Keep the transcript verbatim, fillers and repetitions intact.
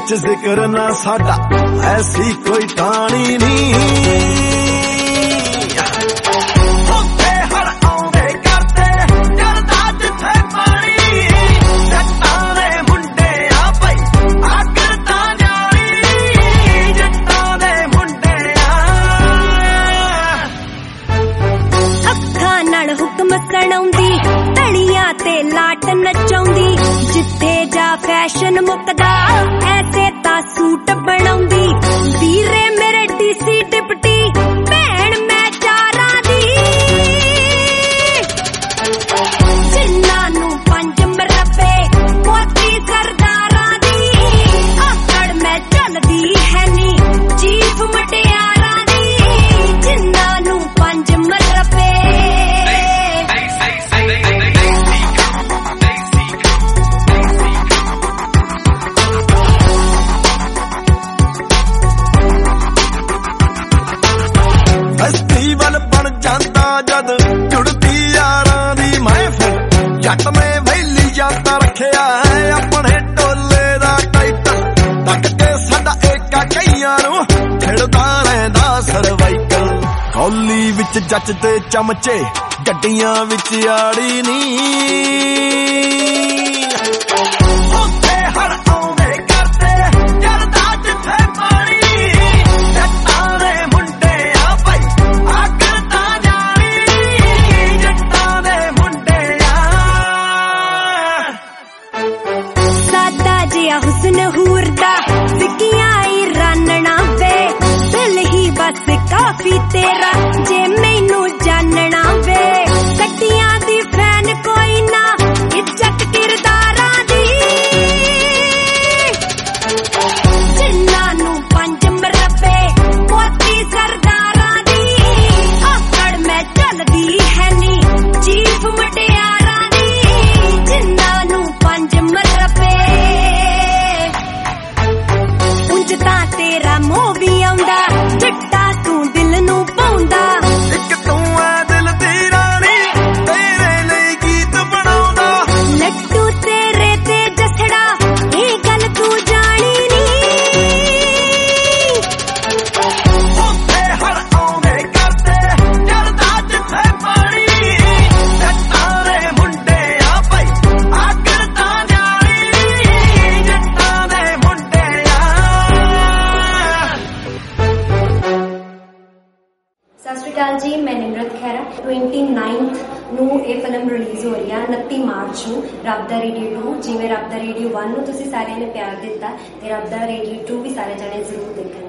विच जिक्र ना साडा ऐसी कोई टाणी नहीं। हुक्म सणाउंदी तलियां ते लाट नचाउंदी जिथे जा फैशन मुकदा ऐसे ता सूट बनाउंदी वीरे मेरे डीसी डिप्टी भैन मैं चारा दी जिन्ना नू पंज मरबे पोती सरदारां दी आकड़ मैं चलदी है नी चीफ मटियारां दी जिन्ना नू पंज मरबे फेस्टिवल बन जाता जद जुड़ती यारां दी महफिल जट में वैली जाता रखिया है अपने टोले दा टाइटल तक के साडा एका कईयां नूं छिड़दा रहिंदा सरवाइकल कौली विच जच ते चमचे गड्डियां विच आड़ी नी हुस्न हूरदा सिकिया ही रानना वे दिल ही बस काफी तेरा जे मैनू जानना वे कट्टियां दी फैन कोई ना इज्जत किरदारां दी जिन्ना नू पंज मरबे पोती सरदारां दी आकड़ मैं चलदी है नी चीफ मटियारां दी जिन्ना नू पंज मरबे तेरा मोह भी आउंदा चिट्टा तू दिल नू पाउंदा इक तू है दिल दी रानी तेरे लिए गीत बनाउंदा लट्टू तेरे ते जसड़ा ये गल तू जानी नी ओथे हर आउंदे करदे चलदा जिथे पानी जट्टां दे मुंडे आ भाई आकर तां जानी जट्टां दे मुंडे सत श्री अकाल जी, मैं निमरत खैरा। ट्वेंटी नाइनथ ਨੂੰ ਇਹ ਫਿਲਮ ਰਿਲੀਜ਼ ਹੋ ਰਹੀ ਹੈ ਉਨੱਤੀ ਮਾਰਚ ਨੂੰ ਰੱਬ ਦਾ ਰੇਡੀਓ ਟੂ। ਜਿਵੇਂ ਰੱਬ ਦਾ ਰੇਡੀਓ वन ਨੂੰ ਤੁਸੀਂ ਸਾਰਿਆਂ ਨੇ ਪਿਆਰ ਦਿੱਤਾ ਤੇ ਰੱਬ ਦਾ ਰੇਡੀਓ ਟੂ ਵੀ ਸਾਰੇ ਜਣੇ ਜ਼ਰੂਰ ਦੇਖਣ।